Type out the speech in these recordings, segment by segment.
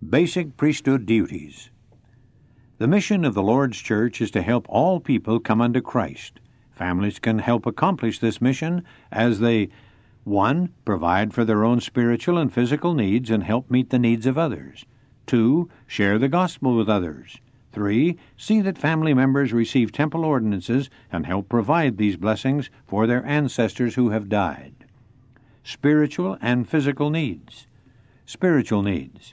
Basic priesthood duties. The mission of the Lord's Church is to help all people come unto Christ. Families can help accomplish this mission as they 1. Provide for their own spiritual and physical needs and help meet the needs of others. 2. Share the gospel with others. 3. See that family members receive temple ordinances and help provide these blessings for their ancestors who have died. Spiritual and physical needs. Spiritual needs.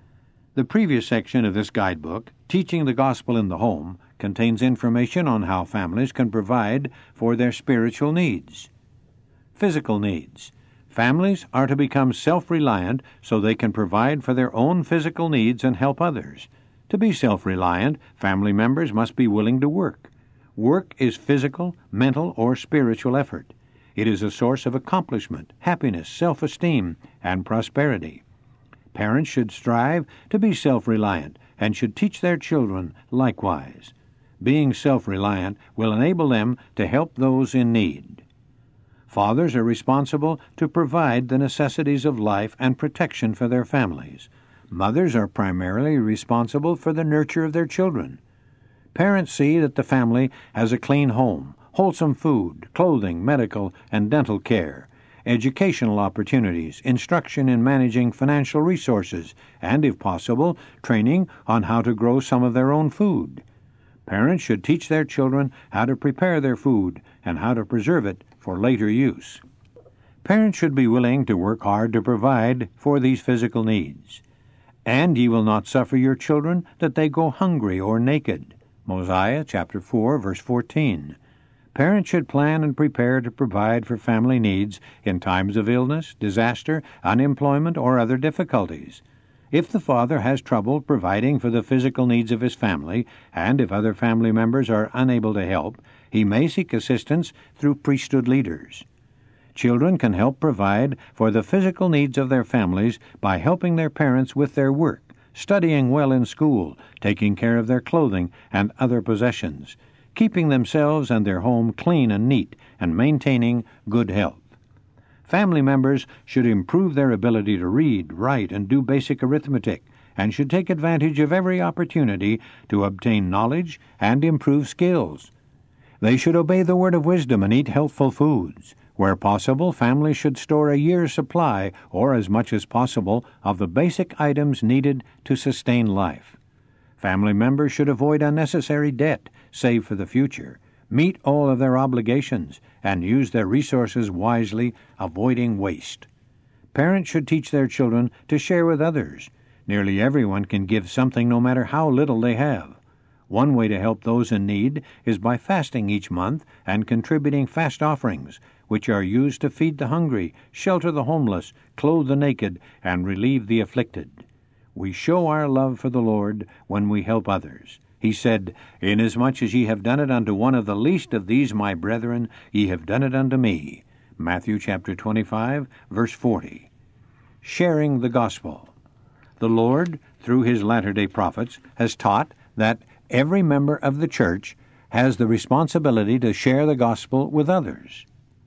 The previous section of this guidebook, Teaching the Gospel in the Home, contains information on how families can provide for their spiritual needs. Physical needs. Families are to become self-reliant so they can provide for their own physical needs and help others. To be self-reliant, family members must be willing to work. Work is physical, mental, or spiritual effort. It is a source of accomplishment, happiness, self-esteem, and prosperity. Parents should strive to be self-reliant and should teach their children likewise. Being self-reliant will enable them to help those in need. Fathers are responsible to provide the necessities of life and protection for their families. Mothers are primarily responsible for the nurture of their children. Parents see that the family has a clean home, wholesome food, clothing, medical and dental care, educational opportunities, instruction in managing financial resources, and, if possible, training on how to grow some of their own food. Parents should teach their children how to prepare their food and how to preserve it for later use. Parents should be willing to work hard to provide for these physical needs. And ye will not suffer your children that they go hungry or naked. Mosiah chapter 4, verse 14. Parents should plan and prepare to provide for family needs in times of illness, disaster, unemployment, or other difficulties. If the father has trouble providing for the physical needs of his family, and if other family members are unable to help, he may seek assistance through priesthood leaders. Children can help provide for the physical needs of their families by helping their parents with their work, studying well in school, taking care of their clothing and other possessions, keeping themselves and their home clean and neat, and maintaining good health. Family members should improve their ability to read, write, and do basic arithmetic, and should take advantage of every opportunity to obtain knowledge and improve skills. They should obey the word of wisdom and eat healthful foods. Where possible, families should store a year's supply, or as much as possible, of the basic items needed to sustain life. Family members should avoid unnecessary debt, save for the future, meet all of their obligations, and use their resources wisely, avoiding waste. Parents should teach their children to share with others. Nearly everyone can give something no matter how little they have. One way to help those in need is by fasting each month and contributing fast offerings, which are used to feed the hungry, shelter the homeless, clothe the naked, and relieve the afflicted. We show our love for the Lord when we help others. He said, Inasmuch as ye have done it unto one of the least of these my brethren, ye have done it unto me. Matthew chapter 25, verse 40. Sharing the gospel. The Lord, through his latter-day prophets, has taught that every member of the church has the responsibility to share the gospel with others.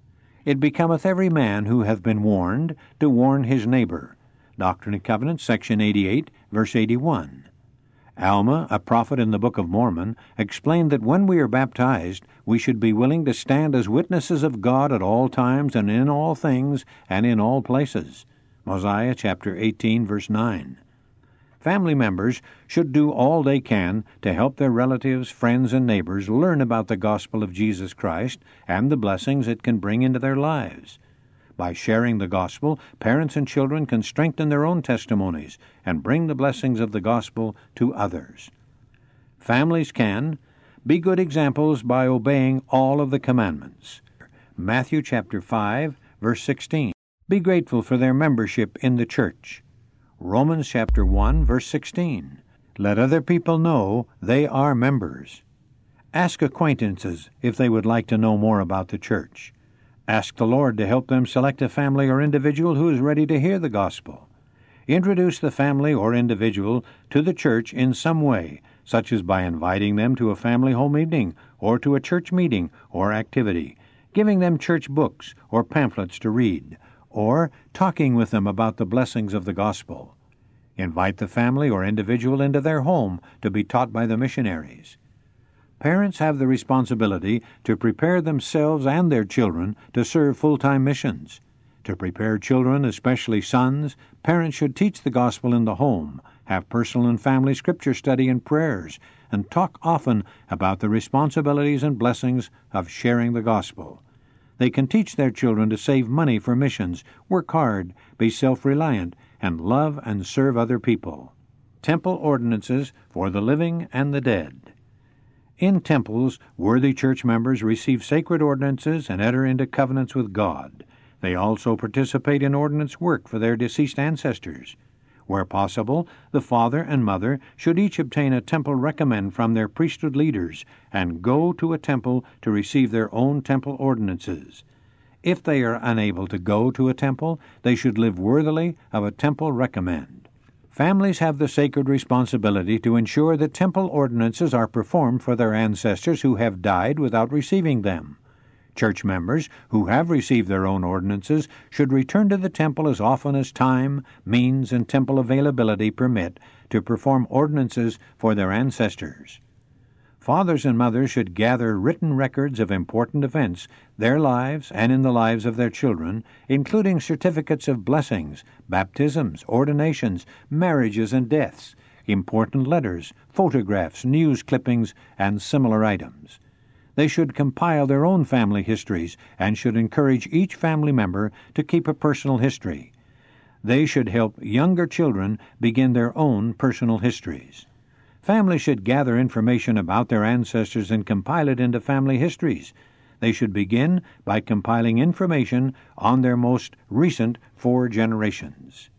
It becometh every man who hath been warned to warn his neighbor. Doctrine and Covenants, section 88, verse 81. Alma, a prophet in the Book of Mormon, explained that when we are baptized, we should be willing to stand as witnesses of God at all times and in all things and in all places. Mosiah chapter 18, verse 9. Family members should do all they can to help their relatives, friends, and neighbors learn about the gospel of Jesus Christ and the blessings it can bring into their lives. By sharing the gospel, parents and children can strengthen their own testimonies and bring the blessings of the gospel to others. Families can be good examples by obeying all of the commandments. Matthew chapter 5, verse 16. Be grateful for their membership in the church. Romans chapter 1, verse 16. Let other people know they are members. Ask acquaintances if they would like to know more about the church. Ask the Lord to help them select a family or individual who is ready to hear the gospel. Introduce the family or individual to the church in some way, such as by inviting them to a family home evening or to a church meeting or activity, giving them church books or pamphlets to read, or talking with them about the blessings of the gospel. Invite the family or individual into their home to be taught by the missionaries. Parents have the responsibility to prepare themselves and their children to serve full-time missions. To prepare children, especially sons, parents should teach the gospel in the home, have personal and family scripture study and prayers, and talk often about the responsibilities and blessings of sharing the gospel. They can teach their children to save money for missions, work hard, be self-reliant, and love and serve other people. Temple ordinances for the living and the dead. In temples, worthy church members receive sacred ordinances and enter into covenants with God. They also participate in ordinance work for their deceased ancestors. Where possible, the father and mother should each obtain a temple recommend from their priesthood leaders and go to a temple to receive their own temple ordinances. If they are unable to go to a temple, they should live worthily of a temple recommend. Families have the sacred responsibility to ensure that temple ordinances are performed for their ancestors who have died without receiving them. Church members who have received their own ordinances should return to the temple as often as time, means, and temple availability permit to perform ordinances for their ancestors. Fathers and mothers should gather written records of important events, their lives and in the lives of their children, including certificates of blessings, baptisms, ordinations, marriages and deaths, important letters, photographs, news clippings, and similar items. They should compile their own family histories and should encourage each family member to keep a personal history. They should help younger children begin their own personal histories. Families should gather information about their ancestors and compile it into family histories. They should begin by compiling information on their most recent 4 generations.